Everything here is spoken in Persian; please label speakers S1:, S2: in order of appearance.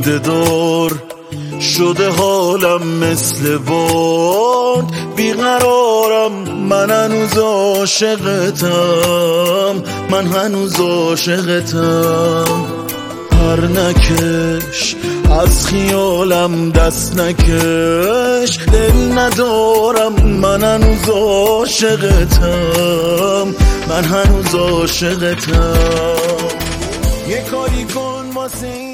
S1: خنده دار شده حالم مثل باد، بیقرارم من هنوز عاشقتم، من هنوز عاشقتم. پر نکش از خیالم دست نکش، دل ندارم من هنوز عاشقتم، من هنوز عاشقتم. یه کاری کن واسه